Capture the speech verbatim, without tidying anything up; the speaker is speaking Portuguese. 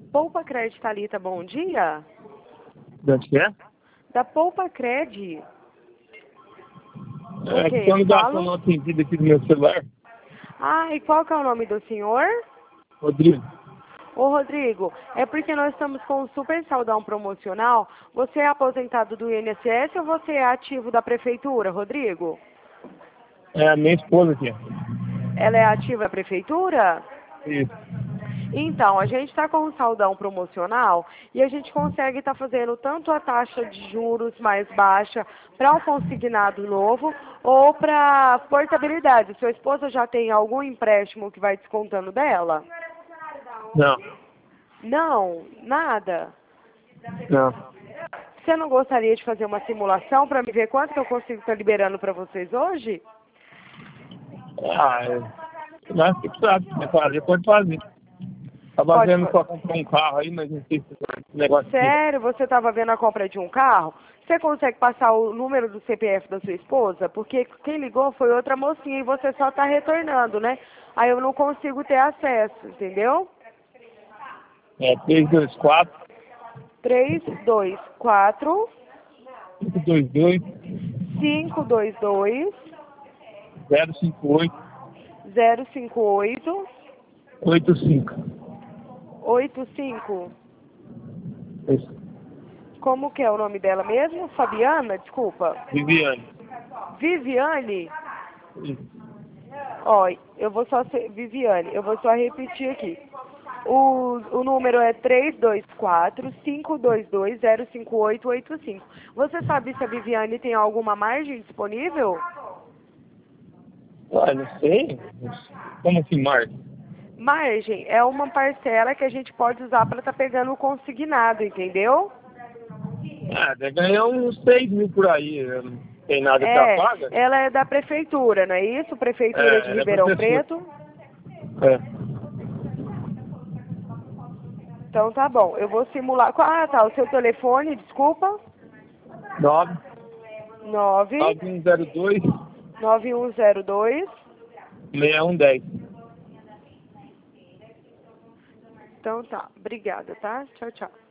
Poupa Cred, Thalita, bom dia. De onde que é? Da Poupa Cred. É Ok, que tem uma eu ligação falo. não atendida aqui do meu celular. Ah, e qual que é o nome do senhor? Rodrigo. Ô, Rodrigo, é porque nós estamos com um super saldão promocional. Você é aposentado do I N S S ou você é ativo da prefeitura, Rodrigo? É a minha esposa aqui. Ela é ativa da prefeitura? Isso. Então, a gente está com um saldão promocional e a gente consegue estar fazendo tanto a taxa de juros mais baixa para um consignado novo ou para portabilidade. Sua esposa já tem algum empréstimo que vai descontando dela? Não. Não, nada. Não. Você não gostaria de fazer uma simulação para me ver quanto que eu consigo estar liberando para vocês hoje? Ah, é. Mas que sabe, né? Fazer, pode fazer. Tava Pode. vendo só comprar um carro aí, mas não sei se esse negócio aqui. Sério? Você estava vendo a compra de um carro? Você consegue passar o número do C P F da sua esposa? Porque quem ligou foi outra mocinha e você só está retornando, né? Aí eu não consigo ter acesso, entendeu? É três dois quatro, três dois quatro, cinco dois dois, cinco dois dois, zero cinco oito, zero cinco oito, oito cinco. oito cinco. Isso. Como que é o nome dela mesmo? Fabiana? Desculpa. Viviane. Viviane? Isso. Ó, eu vou só ser... Viviane, eu vou só repetir aqui. O, o número é três dois quatro, cinco dois dois, zero cinco oito oito cinco. Você sabe se a Viviane tem alguma margem disponível? Ah, não sei. Como assim, Marcos? Margem é uma parcela que a gente pode usar para estar pegando o consignado, entendeu? Ah, deve ganhar uns seis mil por aí. Não tem nada que ela É, paga? ela é da prefeitura, não é isso? Prefeitura É, de ela é Ribeirão professora. Preto. É. Então tá bom, eu vou simular. Ah, tá, o seu telefone, desculpa. nove nove nove um zero dois, nove um zero dois. seis um um zero. Então tá, obrigada, tá? Tchau, tchau.